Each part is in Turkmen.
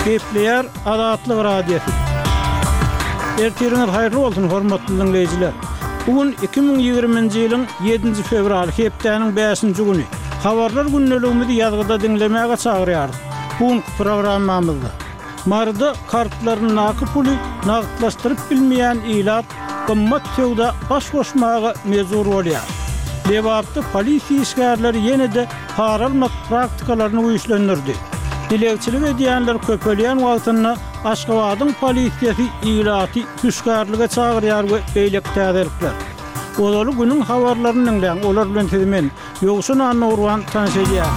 Kepler Adatlyk Radiosu. Ertiriniz hayırlı olsun hormatly dinleyijiler. Bugün 2020-nji ýylyň 7-nji fevral hepdeniň 5-nji güni. Habarlar günneligimizi ýazgyda dinlemäge çagyrýar. Bu programmamyzda marda kartlaryny naky puly nagtlaşdyryp bilmeýän ilat gymmat töwde baş goşmagy mezur bolýar. Debapda polisiýa işgärleri ýene-de para almak praktikalaryny güýçlendirdi. Dilekçilik edýänler köpelýän wagtyna Aşgabatyň polisiýasy ilaty hüşgärlige çagyrýar we beýlek täzirlikler. Olaly günüň habarlaryny dinleýän olar bilen temen ýogşun anurwan tanışýar.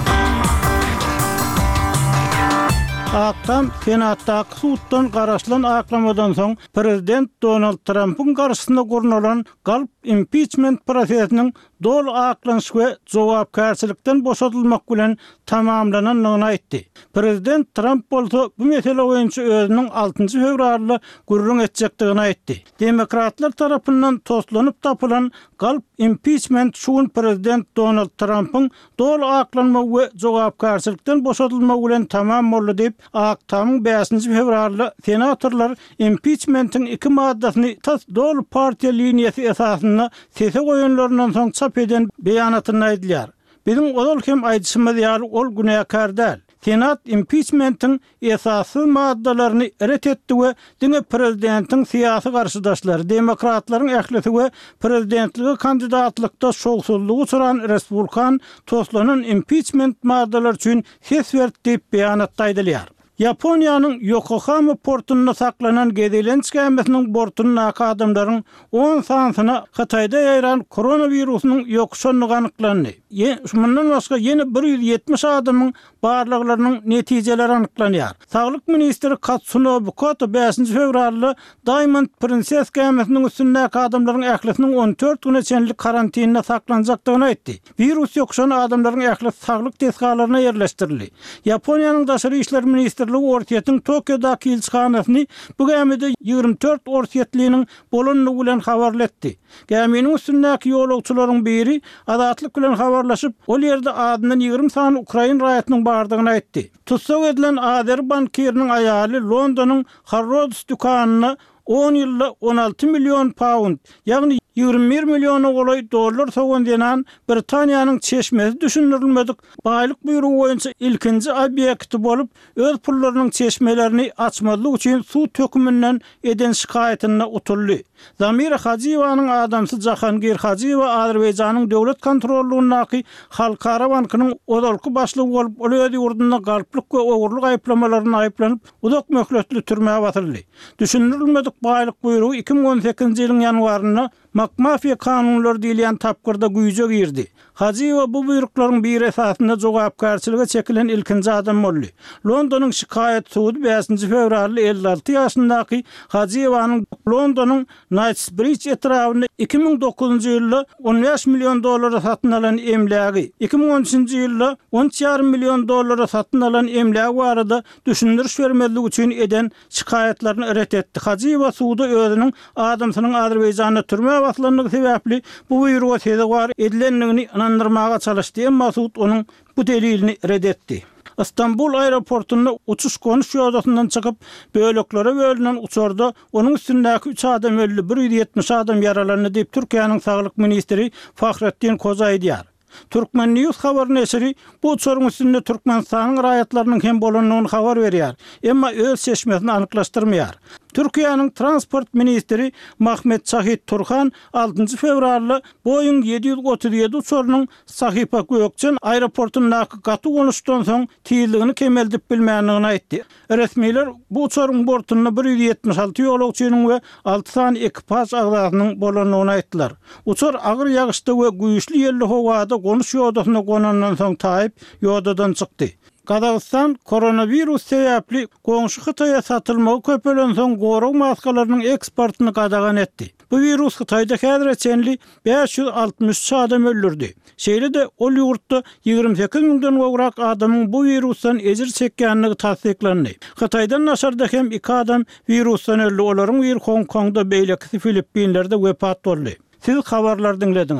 Akşam Senatdaky suddan garaşlan aklamadan soň Prezident Donald Trump'ın garşysynda gurnulan galp impeachment prosesiniň dol aklanyş we jogapkärçilikden boşatylmak bilen tamamlananyny aýtdy. Prezident Trump bolsa bu mesele boýunça özüniň 6-njy fevralda gurrun etjekdigini aýtdy. Demokratlar tarapyndan toslanyp tapylan galp impeachment şuun Prezident Donald Trump'ın dol aklanma we jogapkärçilikden boşatylmak bilen tamam boldy diýip akşamyň 5-nji fevralda senatorlar impeachment'in 2 maddasyny dol partiýa liniýasy esasynda sese goýanlaryndan soň çap eden beýanatyny aýdylýar. Bizim odal hem aýdysymyz ýaly ol günäkär däl. Senat impeachment'in esasy maddalaryny ret etdi we diňe prezidentiň syýasy garşydaşlary, demokratlaryň ählisi we prezidentligi kandidatlykda şogsullygy suran respublikan toslanan impeachment maddalary üçin ses berdi diýip beýanatda aýdylýar. Yaponiýanyň Yokohama portunda saklanan gezilenç gemesiniň bortundaky adamlaryň 10 sansyna Hataýda ýaýran koronawirusynyň ýokşanlygy anyklandy. Şundan başga ýene 170 adamyň barlyklarynyň netijeleri anyklanýar. Saglyk ministri Katsunobu Koto 5-nji fevralda Diamond Princess gemesiniň üstündäki adamlaryň ählisiniň 14 güne çenlik karantinine saklanjakdygyny aýtdy. Virus ýokşan adamlaryň ählisi saglyk tesgalaryna ýerleşdirildi. Yaponiýanyň daşary işler ministri Ortiýetiň Tokyodaky ilçihanasyny bu gemede 24 ortiýetliniň bolanyny bilen habarlatdy. Geminiň üstündäki ýolagçylaryň biri adatlyk bilen habarlaşyp, ol ýerde adyndan 20 sany Ukraina raýatynyň bardygyny aýtdy. Tutsak edilen Azer bankiriniň aýaly Londonyň Harrods dükanyna 10 ýylda 16 milyon pound, ýagny 21 milyon golay dollar sogan denan Britaniýanyň çeşmesi düşündirilmedik baýlyk buýrugy boýunça ilkinji obyekti bolup öz pullarynyň çeşmelerini açmalyk üçin suw tökümünden eden şikaýatyna utuldy. Zamira Hajiyewanyň adamsy Jahangir Hajiyew Azerbaýjanyň döwlet kontrollugynyň Halkara bankynyň odalky başlygy bolup ol öz ýurdunda galplyk we ogurlyk aýplamalaryny aýplanyp uzak möhletli türmäge batyryldy. Düşündirilmedik baýlyk buýrugy 2018-nji ýylyň ýanwaryna McMafia kanunları diýilýän tapgyrda güýje girdi. Hajiyew bu buýruklaryň bir esasynda jogapkärçilige çekilen ilkinji adam boldy. Londonyň şikaýat sudy 5-nji fevralda 56 ýaşyndaky Hajiyewanyň Londonyň Knightsbridge etrawyny 2009-njy ýylda 15 milyon dollara satyn alan emlägi, 2013-njy ýylda 10,5 milyon dollara satyn alan emlägi barada düşündiriş bermezlik üçin eden şikaýatlaryny ret etdi. Hajiyew sudy özüniň adamsynyň Azerbaýjanda türme baslanlygy sebäpli bu buýruga seze var edilenligini inandyrmaga çalışdy, emma sud onuň bu delilini ret etdi. İstanbul aeroportunda uçuş konuş ýolundan çykyp böleklere bölünen uçurda onuň üstündäki 3 adam öldü, 170 adam yaralandy diýip Türkiýanyň saglyk ministri Fahrettin Koza aýdýar. Türkmen News habar neşri bu uçuryň üstünde Türkmenistanyň raýatlarynyň hem bolanyny habar berýär, emma öz seçmesini anyklaşdyrmaýar. Türkiýanyň transport ministri Mahmet Şahit Turhan 6-njy fevralda Boeing 737 uçurynyň Sahipa Gökçen aeroportundaky gaty konuşdan soň tiýilligini kemeldip bilmänligini aýtdy. Resmiler bu uçuryň bortunda 176 ýolagçynyň we 6 sany ekipaj agzasynyň bolanyny aýtdylar. Uçur agyr ýagyşda we güýçli ýerli howada konuş ýoldasyna gonandan soň taýyp ýoldadan çykdy. Kazakistan koronavirus sebäpli goňşy Hitaýa satylmagy köpelen soň gorug maskalarynyň eksportyny gadagan etdi. Bu virus Hitaýda häzirçenli 563 adam öldürdi. Şeýle-de ol ýurtda 28 miňden gowrak adamyň bu virusdan ejir çekýänligi tasdiklandy. Hitaýdan naşarda hem 2 adam virusdan öldü. Olaryň bir Hong Kongda beýleki Filippinlerde wepat boldy. Siz habarlar dinlediňiz.